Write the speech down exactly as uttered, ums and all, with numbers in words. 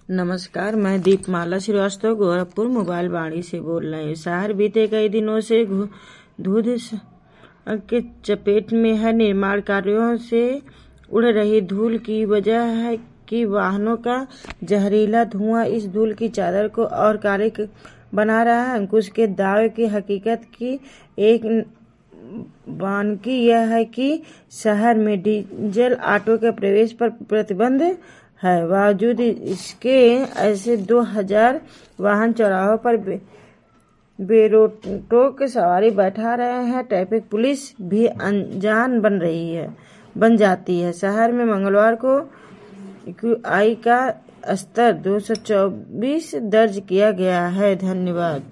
नमस्कार, मैं दीपमाला श्रीवास्तव गोरखपुर मोबाइल वाणी से बोल रही हूँ। शहर बीते कई दिनों से धुंध के चपेट में है। निर्माण कार्यों से उड़ रही धूल की वजह है कि वाहनों का जहरीला धुआं इस धूल की चादर को और काली बना रहा है। अंकुश के दावे की हकीकत की एक बानगी यह है कि शहर में डीजल ऑटो के प्रवेश पर प्रतिबंध है। बावजूद इसके ऐसे दो हजार वाहन चौराहों पर बे, बेरोक सवारी बैठा रहे हैं। ट्रैफिक पुलिस भी अनजान बन रही है बन जाती है। शहर में मंगलवार को एक्यूआई का स्तर दो सौ चौबीस दर्ज किया गया है। धन्यवाद।